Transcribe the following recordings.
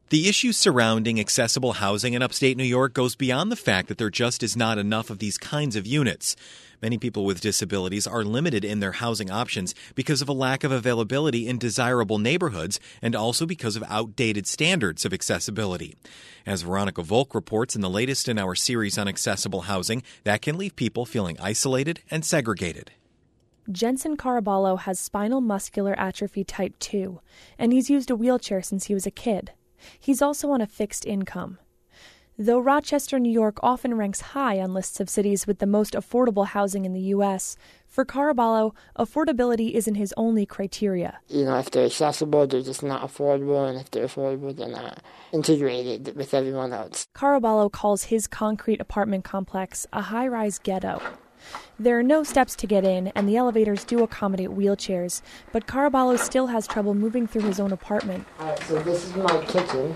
The issue surrounding accessible housing in upstate New York goes beyond the fact that there just is not enough of these kinds of units. Many people with disabilities are limited in their housing options because of a lack of availability in desirable neighborhoods and also because of outdated standards of accessibility. As Veronica Volk reports in the latest in our series on accessible housing, that can leave people feeling isolated and segregated. Jensen Caraballo has spinal muscular atrophy type 2, and he's used a wheelchair since he was a kid. He's also on a fixed income. Though Rochester, New York often ranks high on lists of cities with the most affordable housing in the U.S., for Caraballo, affordability isn't his only criteria. If they're accessible, they're just not affordable, and if they're affordable, they're not integrated with everyone else. Caraballo calls his concrete apartment complex a high-rise ghetto. There are no steps to get in, and the elevators do accommodate wheelchairs, but Caraballo still has trouble moving through his own apartment. All right, so this is my kitchen.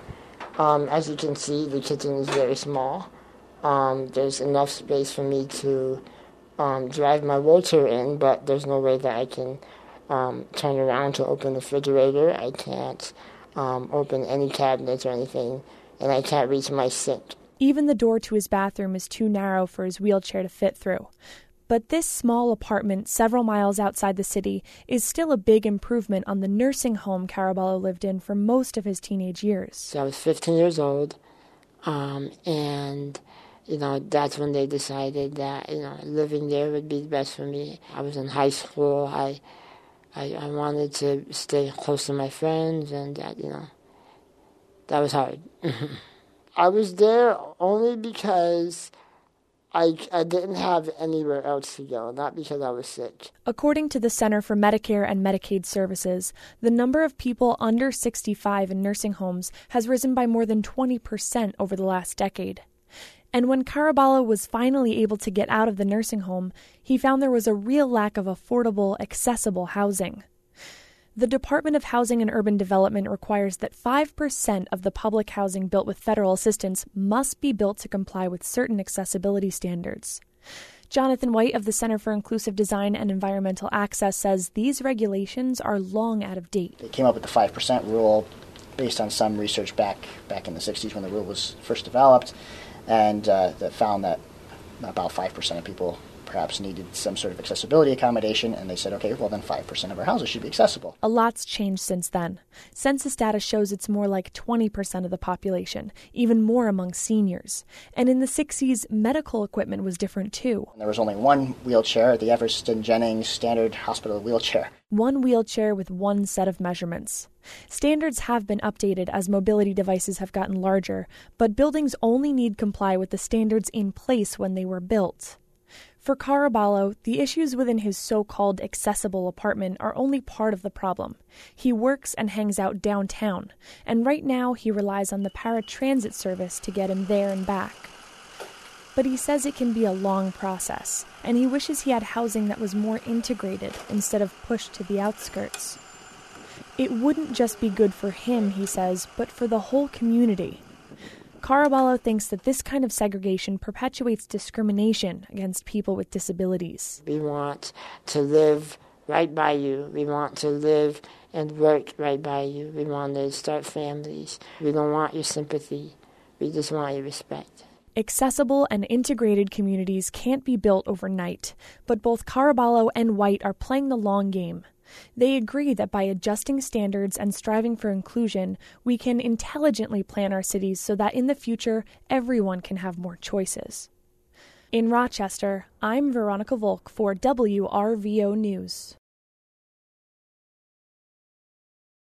As you can see, the kitchen is very small. There's enough space for me to drive my wheelchair in, but there's no way that I can turn around to open the refrigerator. I can't open any cabinets or anything, and I can't reach my sink. Even the door to his bathroom is too narrow for his wheelchair to fit through. But this small apartment several miles outside the city is still a big improvement on the nursing home Caraballo lived in for most of his teenage years. So I was 15 years old, and that's when they decided that living there would be the best for me. I was in high school. I wanted to stay close to my friends, and that was hard. I was there only because I didn't have anywhere else to go, not because I was sick. According to the Center for Medicare and Medicaid Services, the number of people under 65 in nursing homes has risen by more than 20% over the last decade. And when Caraballo was finally able to get out of the nursing home, he found there was a real lack of affordable, accessible housing. The Department of Housing and Urban Development requires that 5% of the public housing built with federal assistance must be built to comply with certain accessibility standards. Jonathan White of the Center for Inclusive Design and Environmental Access says these regulations are long out of date. They came up with the 5% rule based on some research back in the 60s when the rule was first developed, and that found that about 5% of people perhaps needed some sort of accessibility accommodation, and they said, okay, well then 5% of our houses should be accessible. A lot's changed since then. Census data shows it's more like 20% of the population, even more among seniors. And in the 60s, medical equipment was different too. And there was only one wheelchair, the Everston Jennings Standard Hospital wheelchair. One wheelchair with one set of measurements. Standards have been updated as mobility devices have gotten larger, but buildings only need comply with the standards in place when they were built. For Caraballo, the issues within his so-called accessible apartment are only part of the problem. He works and hangs out downtown, and right now he relies on the paratransit service to get him there and back. But he says it can be a long process, and he wishes he had housing that was more integrated instead of pushed to the outskirts. It wouldn't just be good for him, he says, but for the whole community. Caraballo thinks that this kind of segregation perpetuates discrimination against people with disabilities. We want to live right by you. We want to live and work right by you. We want to start families. We don't want your sympathy. We just want your respect. Accessible and integrated communities can't be built overnight, but both Caraballo and White are playing the long game. They agree that by adjusting standards and striving for inclusion, we can intelligently plan our cities so that in the future, everyone can have more choices. In Rochester, I'm Veronica Volk for WRVO News.